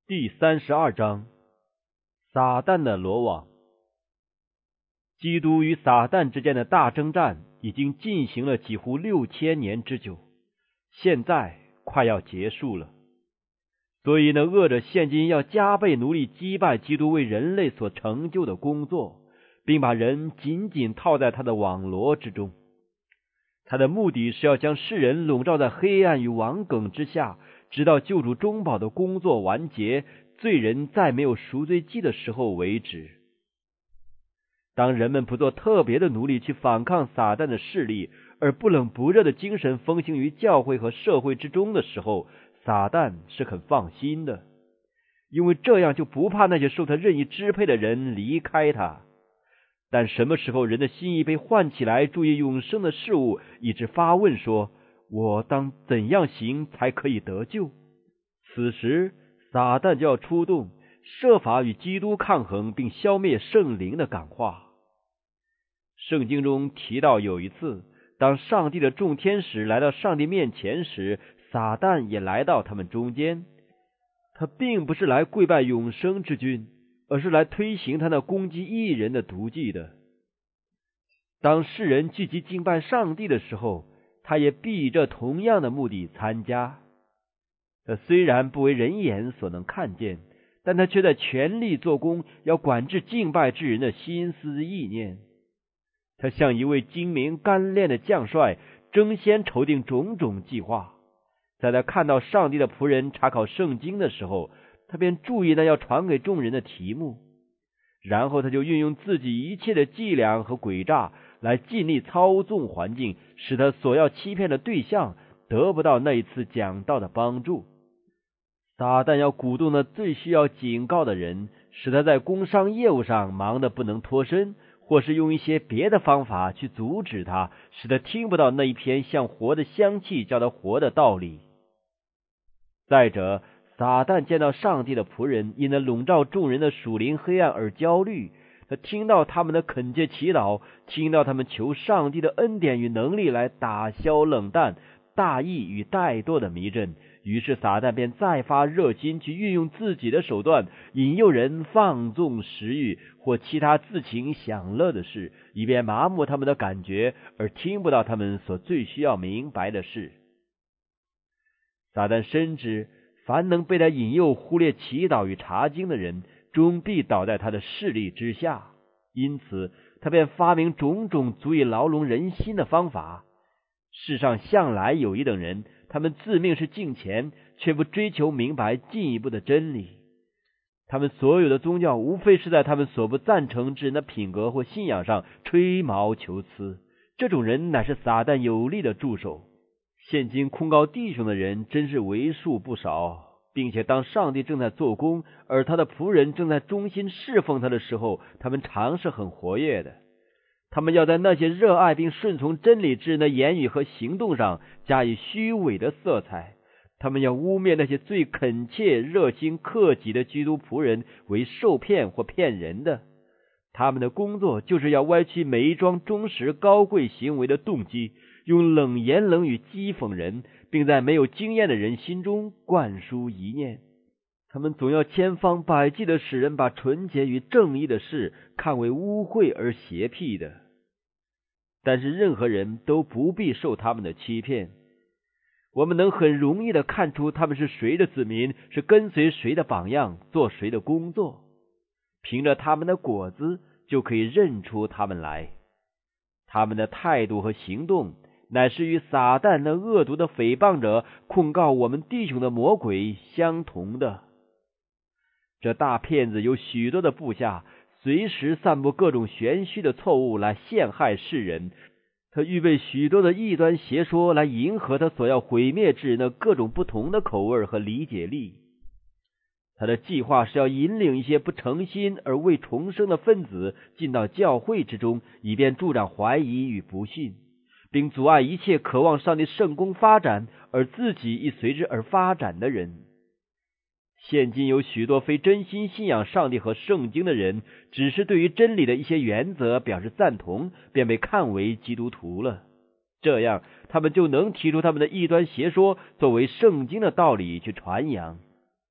第32章，撒旦的罗网。基督与撒旦之间的大征战已经进行了几乎6000年之久，现在快要结束了。所以呢，恶者现今要加倍努力击败基督为人类所成就的工作，并把人紧紧套在他的网罗之中。他的目的是要将世人笼罩在黑暗与网梗之下，直到救主中保的工作完结，罪人再没有赎罪祭的时候为止。当人们不做特别的努力去反抗撒旦的势力，而不冷不热的精神风行于教会和社会之中的时候，撒旦是很放心的，因为这样就不怕那些受他任意支配的人离开他。但什么时候人的心意被唤起来注意永生的事物，以致发问说，我当怎样行才可以得救？此时撒旦就要出动，设法与基督抗衡，并消灭圣灵的感化。圣经中提到有一次，当上帝的众天使来到上帝面前时，撒旦也来到他们中间。他并不是来跪拜永生之君，而是来推行他那攻击义人的毒计的。当世人聚集敬拜上帝的时候，他也必以这同样的目的参加。他虽然不为人眼所能看见，但他却在全力做工，要管制敬拜之人的心思意念。他像一位精明干练的将帅，争先筹定种种计划。在他看到上帝的仆人查考圣经的时候，他便注意那要传给众人的题目，然后他就运用自己一切的伎俩和诡诈，来尽力操纵环境，使他所要欺骗的对象得不到那一次讲道的帮助。撒旦要鼓动那最需要警告的人，使他在工商业务上忙得不能脱身，或是用一些别的方法去阻止他，使他听不到那一篇像活的香气叫他活的道理。再者，撒旦见到上帝的仆人因那笼罩众人的属灵黑暗而焦虑，他听到他们的恳切祈祷，听到他们求上帝的恩典与能力来打消冷淡、大意与怠惰的迷阵，于是撒旦便再发热心去运用自己的手段，引诱人放纵食欲或其他自情享乐的事，以便麻木他们的感觉，而听不到他们所最需要明白的事。撒旦深知，凡能被他引诱忽略祈祷与查经的人，终必倒在他的势力之下。因此他便发明种种足以牢笼人心的方法。世上向来有一等人，他们自命是敬虔，却不追求明白进一步的真理。他们所有的宗教，无非是在他们所不赞成之人的品格或信仰上吹毛求疵。这种人乃是撒旦有力的助手。现今控告弟兄的人真是为数不少，并且当上帝正在做工，而他的仆人正在忠心侍奉他的时候，他们常是很活跃的。他们要在那些热爱并顺从真理之人的言语和行动上加以虚伪的色彩。他们要污蔑那些最恳切、热心、克己的基督仆人为受骗或骗人的。他们的工作就是要歪曲每一桩忠实高贵行为的动机，用冷言冷语讥讽人，并在没有经验的人心中灌输疑念。他们总要千方百计的使人把纯洁与正义的事看为污秽而邪僻的。但是任何人都不必受他们的欺骗。我们能很容易的看出他们是谁的子民，是跟随谁的榜样，做谁的工作。凭着他们的果子就可以认出他们来。他们的态度和行动乃是与撒旦那恶毒的诽谤者控告我们弟兄的魔鬼相同的。这大骗子有许多的部下，随时散布各种玄虚的错误来陷害世人。他预备许多的异端邪说来迎合他所要毁灭之人的各种不同的口味和理解力。他的计划是要引领一些不诚心而未重生的分子进到教会之中，以便助长怀疑与不信，并阻碍一切渴望上帝圣工发展而自己亦随之而发展的人。现今有许多非真心信仰上帝和圣经的人，只是对于真理的一些原则表示赞同，便被看为基督徒了。这样他们就能提出他们的异端邪说，作为圣经的道理去传扬。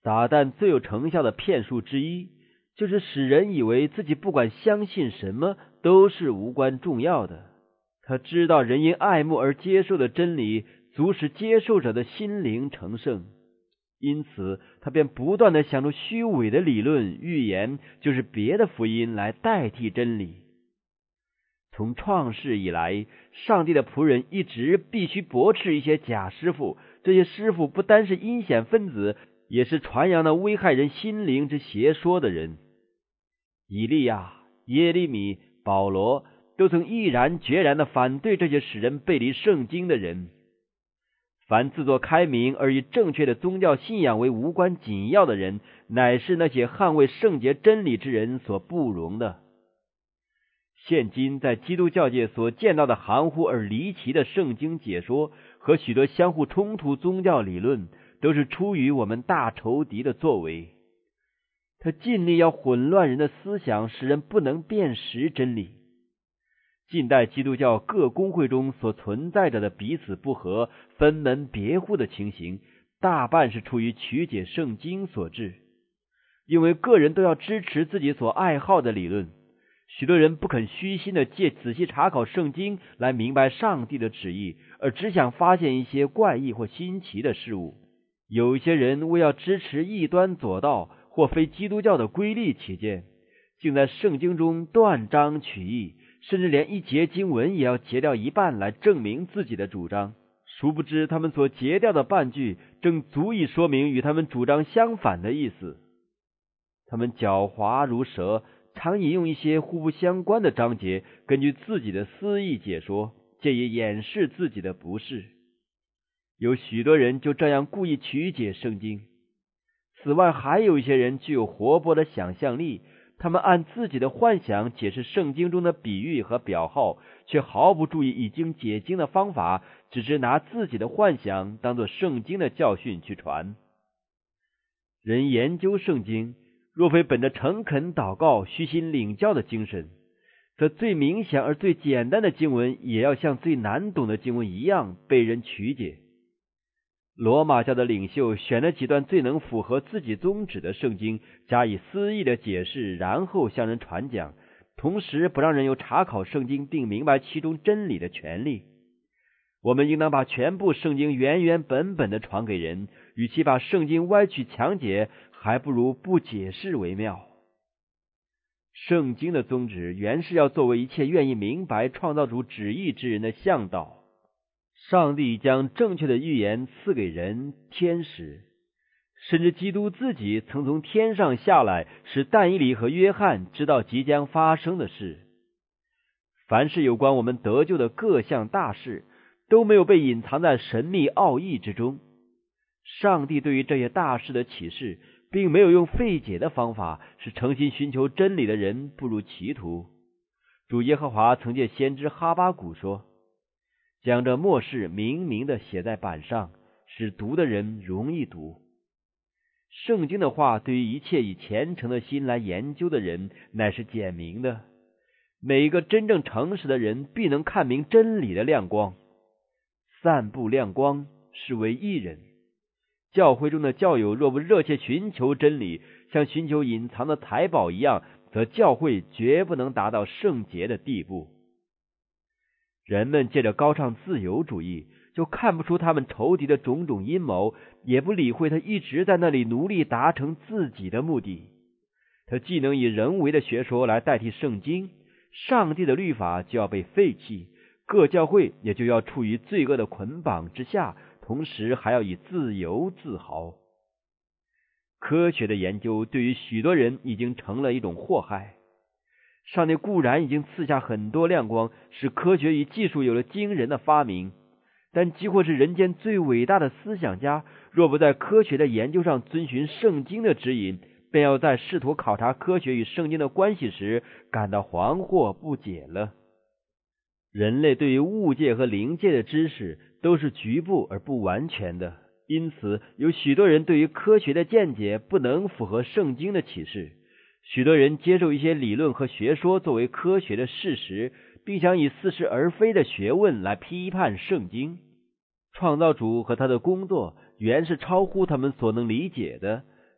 撒旦最有成效的骗术之一，就是使人以为自己不管相信什么都是无关重要的。他知道人因爱慕而接受的真理足使接受者的心灵成圣，因此他便不断地想出虚伪的理论预言，就是别的福音来代替真理。从创世以来，上帝的仆人一直必须驳斥一些假师傅，这些师傅不单是阴险分子，也是传扬那危害人心灵之邪说的人。以利亚、耶利米、保罗都曾毅然决然地反对这些使人背离圣经的人。凡自作开明而以正确的宗教信仰为无关紧要的人，乃是那些捍卫圣洁真理之人所不容的。现今在基督教界所见到的含糊而离奇的圣经解说和许多相互冲突宗教理论，都是出于我们大仇敌的作为。他尽力要混乱人的思想，使人不能辨识真理。近代基督教各公会中所存在着的彼此不和、分门别户的情形，大半是出于曲解圣经所致。因为个人都要支持自己所爱好的理论，许多人不肯虚心的借仔细查考圣经来明白上帝的旨意，而只想发现一些怪异或新奇的事物。有一些人为要支持异端左道或非基督教的规律起见，竟在圣经中断章取义，甚至连一节经文也要截掉一半来证明自己的主张。殊不知他们所截掉的半句正足以说明与他们主张相反的意思。他们狡猾如蛇，常引用一些互不相关的章节，根据自己的私意解说，借以掩饰自己的不是。有许多人就这样故意曲解圣经。此外，还有一些人具有活泼的想象力，他们按自己的幻想解释圣经中的比喻和表号，却毫不注意已经解经的方法，只是拿自己的幻想当作圣经的教训去传。人研究圣经，若非本着诚恳祷告、虚心领教的精神，则最明显而最简单的经文也要像最难懂的经文一样被人曲解。罗马教的领袖选了几段最能符合自己宗旨的圣经，加以私意的解释，然后向人传讲，同时不让人有查考圣经并明白其中真理的权利。我们应当把全部圣经原原本本的传给人，与其把圣经歪曲强解，还不如不解释为妙。圣经的宗旨原是要作为一切愿意明白创造主旨意之人的向导。上帝将正确的预言赐给人、天使，甚至基督自己曾从天上下来，使但以理和约翰知道即将发生的事。凡是有关我们得救的各项大事，都没有被隐藏在神秘奥义之中。上帝对于这些大事的启示，并没有用费解的方法，使诚心寻求真理的人步入歧途。主耶和华曾借先知哈巴谷说，将这末世明明的写在板上，使读的人容易读。圣经的话对于一切以虔诚的心来研究的人乃是简明的，每一个真正诚实的人必能看明真理的亮光。散布亮光是为义人。教会中的教友若不热切寻求真理，像寻求隐藏的财宝一样，则教会绝不能达到圣洁的地步。人们借着高唱自由主义，就看不出他们仇敌的种种阴谋，也不理会他一直在那里努力达成自己的目的。他既能以人为的学说来代替圣经，上帝的律法就要被废弃，各教会也就要处于罪恶的捆绑之下，同时还要以自由自豪。科学的研究对于许多人已经成了一种祸害。上帝固然已经赐下很多亮光，使科学与技术有了惊人的发明，但几乎是人间最伟大的思想家，若不在科学的研究上遵循圣经的指引，便要在试图考察科学与圣经的关系时感到惶惑不解了。人类对于物界和灵界的知识都是局部而不完全的，因此有许多人对于科学的见解不能符合圣经的启示。许多人接受一些理论和学说作为科学的事实，并想以似是而非的学问来批判圣经。创造主和他的工作原是超乎他们所能理解的，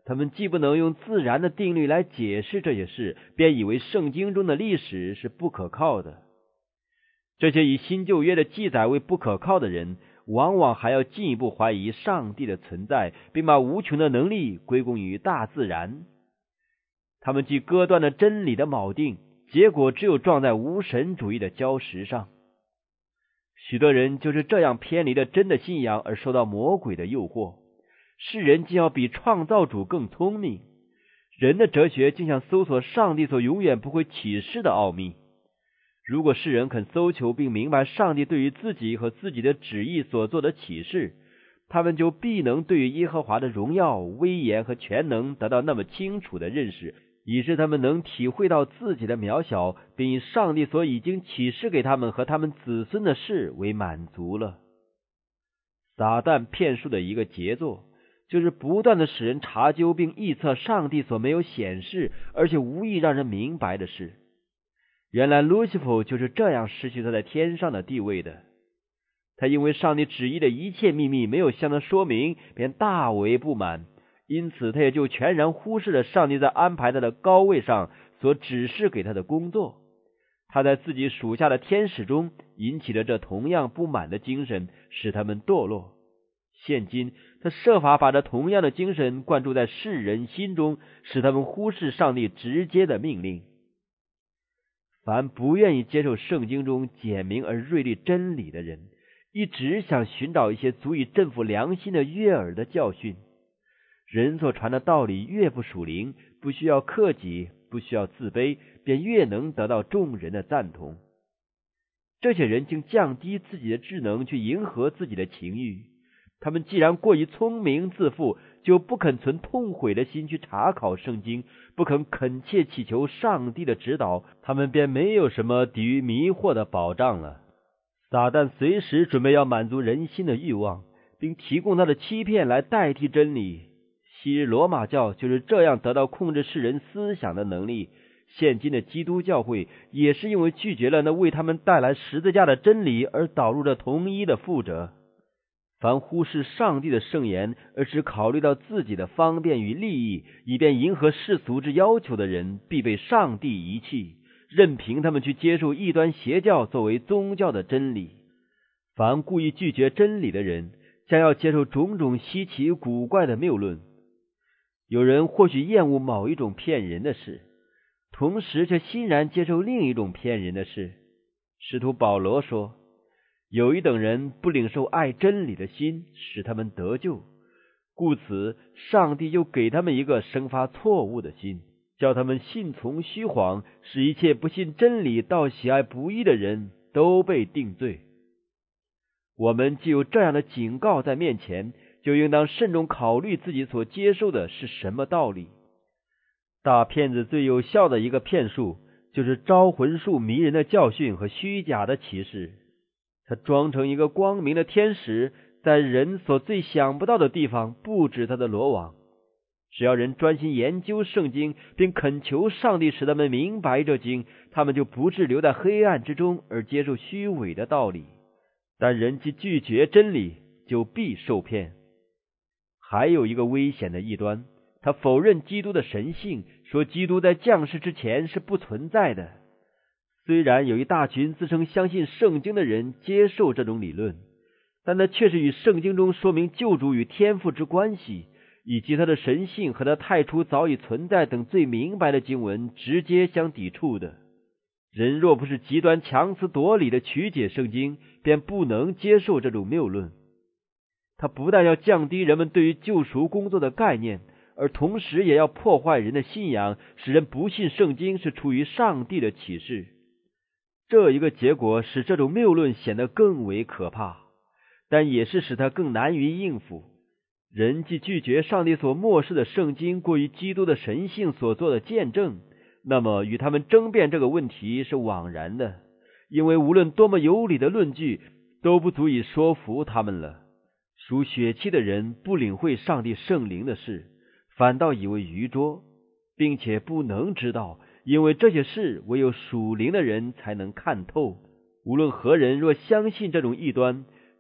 他们既不能用自然的定律来解释这些事，便以为圣经中的历史是不可靠的。这些以新旧约的记载为不可靠的人，往往还要进一步怀疑上帝的存在，并把无穷的能力归功于大自然。他们既割断了真理的锚定，结果只有撞在无神主义的礁石上。许多人就是这样偏离了真的信仰而受到魔鬼的诱惑。世人竟要比创造主更聪明，人的哲学竟想搜索上帝所永远不会启示的奥秘。如果世人肯搜求并明白上帝对于自己和自己的旨意所做的启示，他们就必能对于耶和华的荣耀、威严和全能得到那么清楚的认识，以致他们能体会到自己的渺小，并以上帝所已经启示给他们和他们子孙的事为满足了。撒旦骗术的一个杰作，就是不断的使人查究并臆测上帝所没有显示而且无意让人明白的事。原来路西弗就是这样失去他在天上的地位的。他因为上帝旨意的一切秘密没有向他说明，便大为不满，因此他也就全然忽视了上帝在安排他的高位上所指示给他的工作。他在自己属下的天使中引起了这同样不满的精神，使他们堕落。现今他设法把这同样的精神灌注在世人心中，使他们忽视上帝直接的命令。凡不愿意接受圣经中简明而锐利真理的人，一直想寻找一些足以振奋良心的悦耳的教训。人所传的道理越不属灵，不需要克己，不需要自卑，便越能得到众人的赞同。这些人竟降低自己的智能去迎合自己的情欲。他们既然过于聪明自负，就不肯存痛悔的心去查考圣经，不肯恳切祈求上帝的指导，他们便没有什么抵御迷惑的保障了。撒旦随时准备要满足人心的欲望，并提供他的欺骗来代替真理。昔日罗马教就是这样得到控制世人思想的能力，现今的基督教会也是因为拒绝了那为他们带来十字架的真理而导入了同一的覆辙。凡忽视上帝的圣言而只考虑到自己的方便与利益，以便迎合世俗之要求的人，必被上帝遗弃，任凭他们去接受异端邪教作为宗教的真理。凡故意拒绝真理的人，将要接受种种稀奇古怪的谬论。有人或许厌恶某一种骗人的事，同时却欣然接受另一种骗人的事。使徒保罗说，有一等人不领受爱真理的心，使他们得救，故此上帝就给他们一个生发错误的心，叫他们信从虚谎，使一切不信真理倒喜爱不义的人都被定罪。我们既有这样的警告在面前，就应当慎重考虑自己所接受的是什么道理。大骗子最有效的一个骗术，就是招魂术迷人的教训和虚假的启示。他装成一个光明的天使，在人所最想不到的地方布置他的罗网。只要人专心研究圣经，并恳求上帝使他们明白这经，他们就不致留在黑暗之中而接受虚伪的道理。但人既拒绝真理，就必受骗。还有一个危险的异端，他否认基督的神性，说基督在降世之前是不存在的。虽然有一大群自称相信圣经的人接受这种理论，但那却是与圣经中说明救主与天父之关系，以及他的神性和他太初早已存在等最明白的经文直接相抵触的。人若不是极端强词夺理的曲解圣经，便不能接受这种谬论。他不但要降低人们对于救赎工作的概念，而同时也要破坏人的信仰，使人不信圣经是出于上帝的启示。这一个结果使这种谬论显得更为可怕，但也是使它更难于应付。人既拒绝上帝所漠视的圣经过于基督的神性所做的见证，那么与他们争辩这个问题是枉然的，因为无论多么有理的论据都不足以说服他们了。属血气的人不领会上帝圣灵的事，反倒以为愚拙，并且不能知道，因为这些事唯有属灵的人才能看透。无论何人若相信这种异端，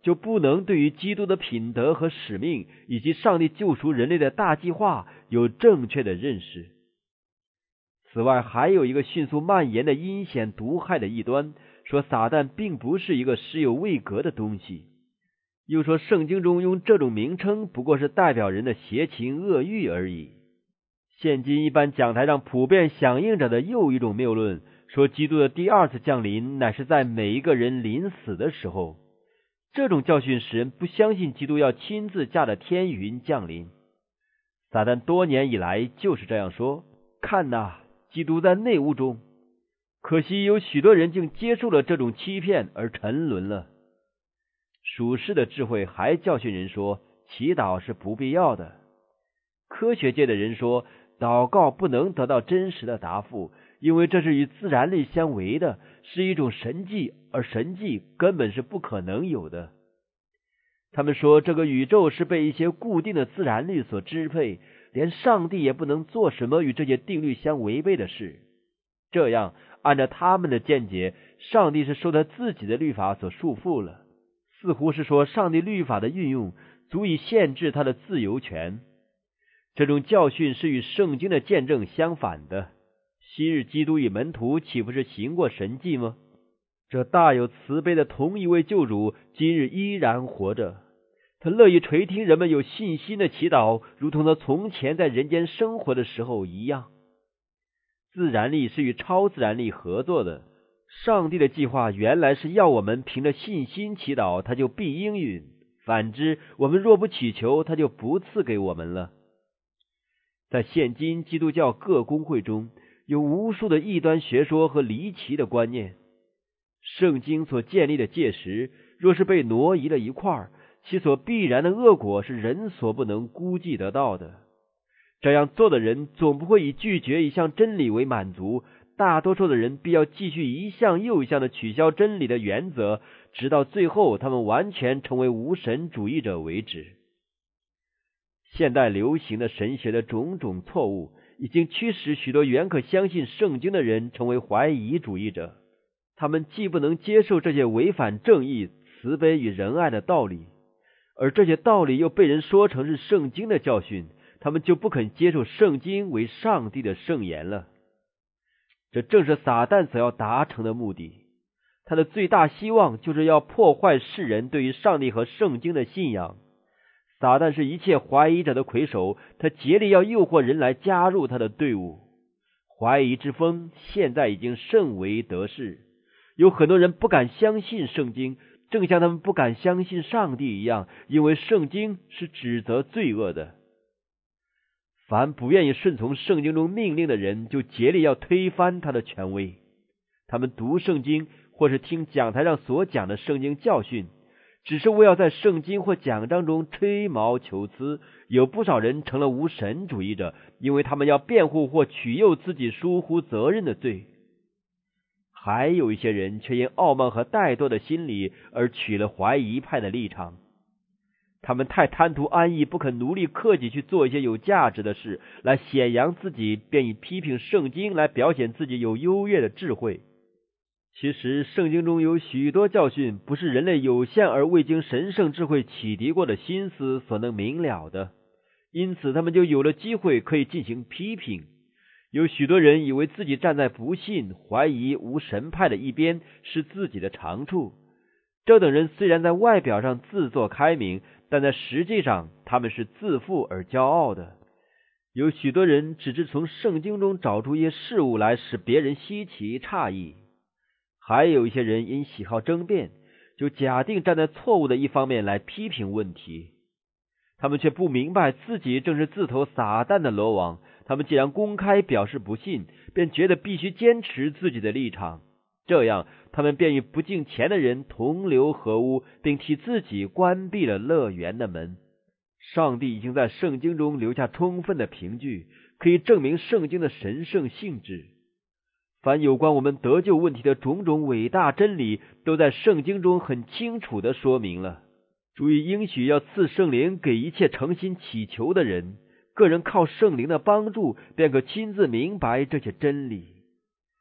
就不能对于基督的品德和使命，以及上帝救赎人类的大计划有正确的认识。此外，还有一个迅速蔓延的阴险毒害的异端，说撒旦并不是一个实有位格的东西，又说圣经中用这种名称不过是代表人的邪情恶欲而已。现今一般讲台上普遍响应着的又一种谬论，说基督的第二次降临乃是在每一个人临死的时候。这种教训使人不相信基督要亲自驾着天云降临。撒旦多年以来就是这样说，看哪，基督在内屋中。可惜有许多人竟接受了这种欺骗而沉沦了。属世的智慧还教训人说，祈祷是不必要的。科学界的人说，祷告不能得到真实的答复，因为这是与自然力相违的，是一种神迹，而神迹根本是不可能有的。他们说这个宇宙是被一些固定的自然律所支配，连上帝也不能做什么与这些定律相违背的事。这样，按照他们的见解，上帝是受他自己的律法所束缚了，似乎是说上帝律法的运用足以限制他的自由权。这种教训是与圣经的见证相反的。昔日基督与门徒岂不是行过神迹吗？这大有慈悲的同一位救主今日依然活着，他乐意垂听人们有信心的祈祷，如同他从前在人间生活的时候一样。自然力是与超自然力合作的，上帝的计划原来是要我们凭着信心祈祷，他就必应允；反之，我们若不祈求，他就不赐给我们了。在现今基督教各公会中，有无数的异端学说和离奇的观念。圣经所建立的界石，若是被挪移了一块，其所必然的恶果是人所不能估计得到的。这样做的人总不会以拒绝一项真理为满足，大多数的人必要继续一项又一项的取消真理的原则，直到最后他们完全成为无神主义者为止。现代流行的神学的种种错误，已经驱使许多原可相信圣经的人成为怀疑主义者。他们既不能接受这些违反正义、慈悲与仁爱的道理，而这些道理又被人说成是圣经的教训，他们就不肯接受圣经为上帝的圣言了。这正是撒旦所要达成的目的。他的最大希望就是要破坏世人对于上帝和圣经的信仰。撒旦是一切怀疑者的魁首，他竭力要诱惑人来加入他的队伍。怀疑之风现在已经甚为得势，有很多人不敢相信圣经，正像他们不敢相信上帝一样，因为圣经是指责罪恶的。凡不愿意顺从圣经中命令的人，就竭力要推翻他的权威。他们读圣经或是听讲台上所讲的圣经教训，只是为要在圣经或讲章中吹毛求疵。有不少人成了无神主义者，因为他们要辩护或取诱自己疏忽责任的罪。还有一些人却因傲慢和怠惰的心理而取了怀疑派的立场。他们太贪图安逸，不肯努力克己去做一些有价值的事，来显扬自己，便以批评圣经来表现自己有优越的智慧。其实圣经中有许多教训，不是人类有限而未经神圣智慧启迪过的心思所能明了的，因此他们就有了机会可以进行批评。有许多人以为自己站在不信、怀疑、无神派的一边是自己的长处。这等人虽然在外表上自作开明，但在实际上他们是自负而骄傲的。有许多人只是从圣经中找出一些事物来使别人稀奇诧异，还有一些人因喜好争辩，就假定站在错误的一方面来批评问题。他们却不明白自己正是自投撒旦的罗网，他们既然公开表示不信，便觉得必须坚持自己的立场，这样他们便与不敬虔的人同流合污，并替自己关闭了乐园的门。上帝已经在圣经中留下充分的凭据，可以证明圣经的神圣性质。凡有关我们得救问题的种种伟大真理，都在圣经中很清楚地说明了。主已应许要赐圣灵给一切诚心祈求的人，个人靠圣灵的帮助，便可亲自明白这些真理。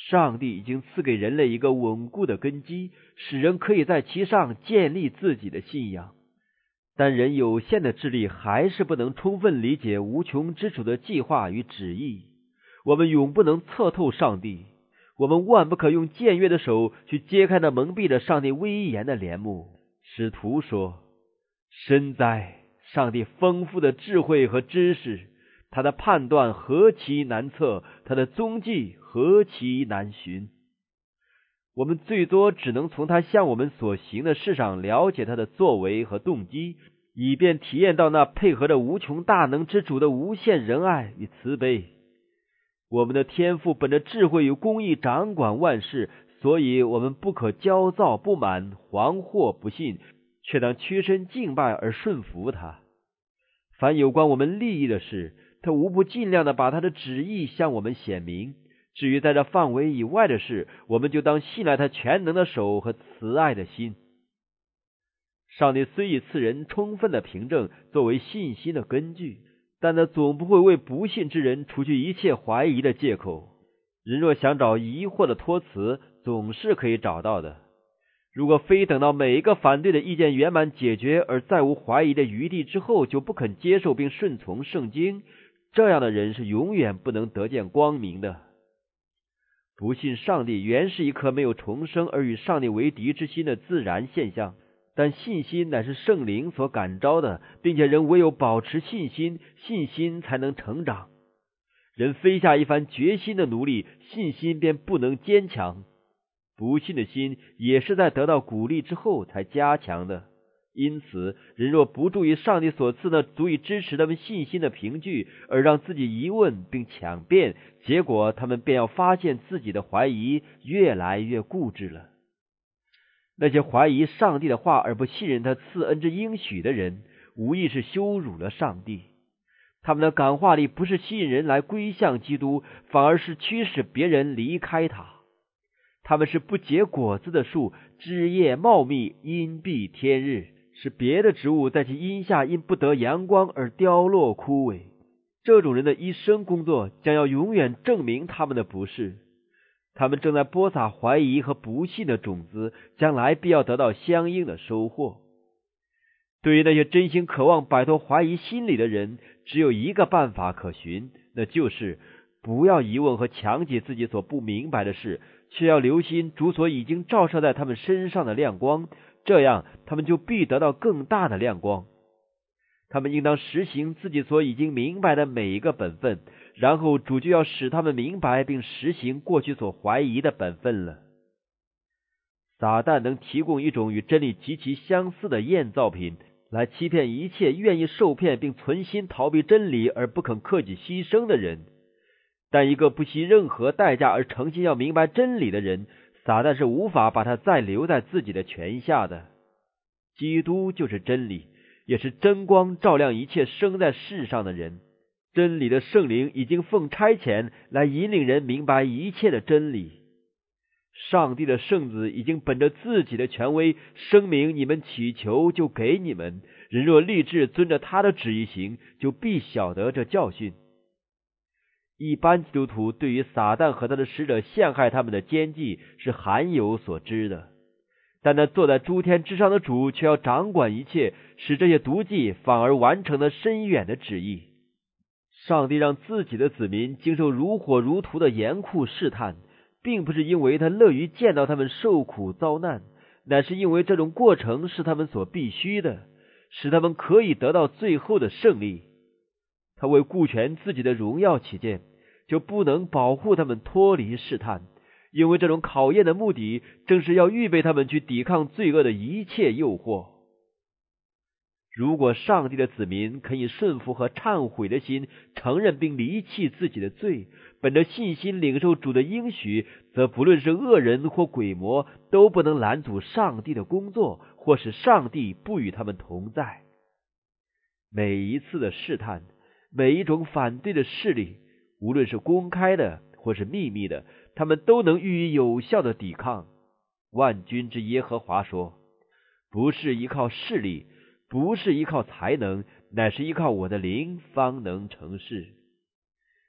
上帝已经赐给人类一个稳固的根基，使人可以在其上建立自己的信仰。但人有限的智力还是不能充分理解无穷之主的计划与旨意。我们永不能测透上帝，我们万不可用僭越的手去揭开那蒙蔽了上帝威严的帘幕。使徒说，深哉，上帝丰富的智慧和知识，他的判断何其难测，他的踪迹何其难寻。我们最多只能从他向我们所行的事上了解他的作为和动机，以便体验到那配合着无穷大能之主的无限仁爱与慈悲。我们的天父本着智慧与公义掌管万事，所以我们不可焦躁不满，惶惑不信，却当屈身敬拜而顺服他。凡有关我们利益的事，他无不尽量的把他的旨意向我们显明。至于在这范围以外的事，我们就当信赖他全能的手和慈爱的心。上帝虽以赐人充分的凭证作为信心的根据，但他总不会为不信之人除去一切怀疑的借口。人若想找疑惑的托词，总是可以找到的。如果非等到每一个反对的意见圆满解决而再无怀疑的余地之后就不肯接受并顺从圣经，这样的人是永远不能得见光明的。不信上帝原是一颗没有重生而与上帝为敌之心的自然现象，但信心乃是圣灵所感召的，并且人唯有保持信心，信心才能成长。人非下一番决心的努力，信心便不能坚强。不信的心也是在得到鼓励之后才加强的。因此，人若不注意上帝所赐那足以支持他们信心的凭据，而让自己疑问并强辩，结果他们便要发现自己的怀疑越来越固执了。那些怀疑上帝的话而不信任他赐恩之应许的人，无疑是羞辱了上帝。他们的感化力不是吸引人来归向基督，反而是驱使别人离开他。他们是不结果子的树，枝叶茂密，荫蔽天日，使别的植物在其荫下因不得阳光而凋落枯萎。这种人的一生工作将要永远证明他们的不是。他们正在播撒怀疑和不信的种子，将来必要得到相应的收获。对于那些真心渴望摆脱怀疑心理的人，只有一个办法可循，那就是不要疑问和强解自己所不明白的事，却要留心主所已经照射在他们身上的亮光，这样他们就必得到更大的亮光。他们应当实行自己所已经明白的每一个本分，然后主就要使他们明白并实行过去所怀疑的本分了。撒旦能提供一种与真理极其相似的验造品，来欺骗一切愿意受骗并存心逃避真理而不肯克己牺牲的人。但一个不惜任何代价而诚心要明白真理的人，撒旦是无法把他再留在自己的权下的。基督就是真理，也是真光，照亮一切生在世上的人。真理的圣灵已经奉差遣来引领人明白一切的真理。上帝的圣子已经本着自己的权威声明，你们祈求就给你们，人若立志遵着他的旨意行，就必晓得这教训。一般基督徒对于撒旦和他的使者陷害他们的奸计是罕有所知的，但那坐在诸天之上的主却要掌管一切，使这些毒计反而完成了深远的旨意。上帝让自己的子民经受如火如荼的严酷试探，并不是因为他乐于见到他们受苦遭难，乃是因为这种过程是他们所必须的，使他们可以得到最后的胜利。他为顾全自己的荣耀起见，就不能保护他们脱离试探，因为这种考验的目的正是要预备他们去抵抗罪恶的一切诱惑。如果上帝的子民肯以顺服和忏悔的心承认并离弃自己的罪，本着信心领受主的应许，则不论是恶人或鬼魔，都不能拦阻上帝的工作，或使上帝不与他们同在。每一次的试探，每一种反对的势力，无论是公开的或是秘密的，他们都能予以有效的抵抗。万军之耶和华说，不是依靠势力，不是依靠才能，乃是依靠我的灵方能成事。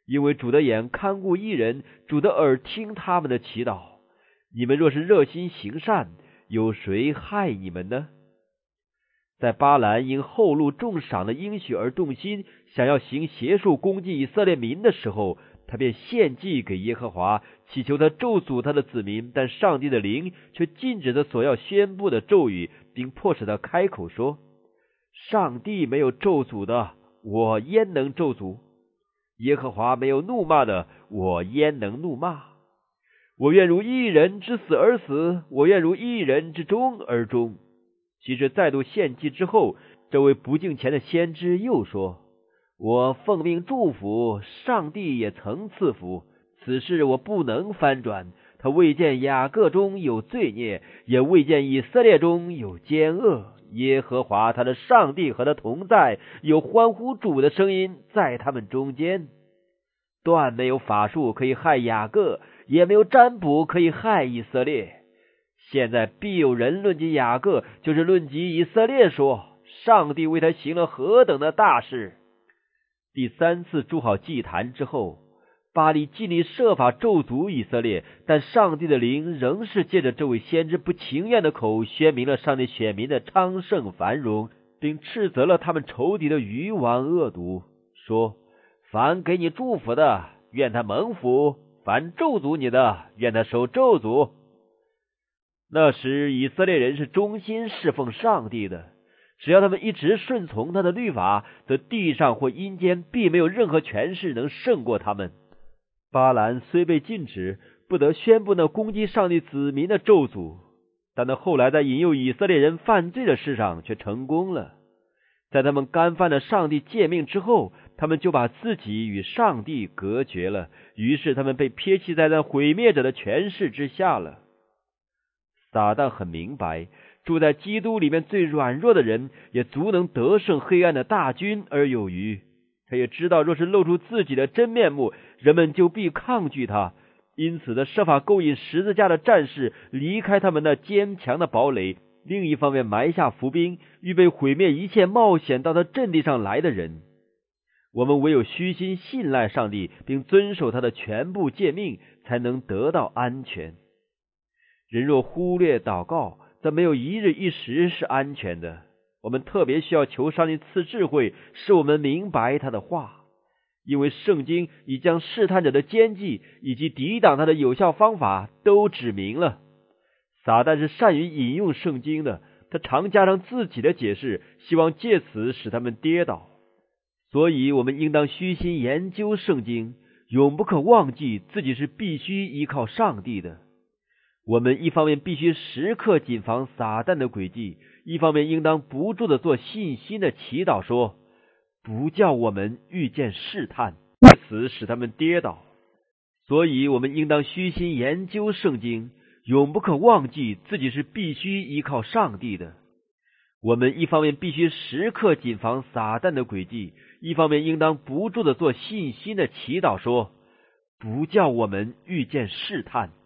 因为主的眼看顾义人，主的耳听他们的祈祷。你们若是热心行善，有谁害你们呢？在巴兰因后路重赏的应许而动心，想要行邪术攻击以色列民的时候，他便献祭给耶和华，祈求他咒诅他的子民，但上帝的灵却禁止他所要宣布的咒语，并迫使他开口说：上帝没有咒诅的，我焉能咒诅？耶和华没有怒骂的，我焉能怒骂？我愿如一人之死而死，我愿如一人之终而终。其实再度献祭之后，这位不敬虔的先知又说：我奉命祝福，上帝也曾赐福，此事我不能翻转。他未见雅各中有罪孽，也未见以色列中有奸恶。耶和华他的上帝和他同在，有欢呼主的声音在他们中间。断没有法术可以害雅各，也没有占卜可以害以色列。现在必有人论及雅各，就是论及以色列，说上帝为他行了何等的大事。第三次筑好祭坛之后，巴力尽力设法咒诅以色列，但上帝的灵仍是借着这位先知不情愿的口，宣明了上帝选民的昌盛繁荣，并斥责了他们仇敌的愚顽恶毒，说：凡给你祝福的，愿他蒙福；凡咒诅你的，愿他受咒诅。那时以色列人是忠心侍奉上帝的，只要他们一直顺从他的律法，则地上或阴间必没有任何权势能胜过他们。巴兰虽被禁止，不得宣布那攻击上帝子民的咒诅，但他后来在引诱以色列人犯罪的事上却成功了。在他们干犯了上帝诫命之后，他们就把自己与上帝隔绝了，于是他们被撇弃在那毁灭者的权势之下了。撒旦很明白，住在基督里面最软弱的人也足能得胜黑暗的大军而有余。他也知道，若是露出自己的真面目，人们就必抗拒他，因此他设法勾引十字架的战士离开他们那坚强的堡垒，另一方面埋下伏兵，预备毁灭一切冒险到他阵地上来的人。我们唯有虚心信赖上帝，并遵守他的全部诫命，才能得到安全。人若忽略祷告，则没有一日一时是安全的。我们特别需要求上帝赐智慧，使我们明白他的话，因为圣经已将试探者的奸计以及抵挡他的有效方法都指明了。撒旦是善于引用圣经的，他常加上自己的解释，希望借此使他们跌倒。所以我们应当虚心研究圣经，永不可忘记自己是必须依靠上帝的。我们一方面必须时刻谨防撒旦的诡计，一方面应当不住的做信心的祈祷，说不叫我们遇见试探，借此使他们跌倒。所以我们应当虚心研究圣经，永不可忘记自己是必须依靠上帝的。我们一方面必须时刻谨防撒旦的诡计，一方面应当不住的做信心的祈祷，说不叫我们遇见试探。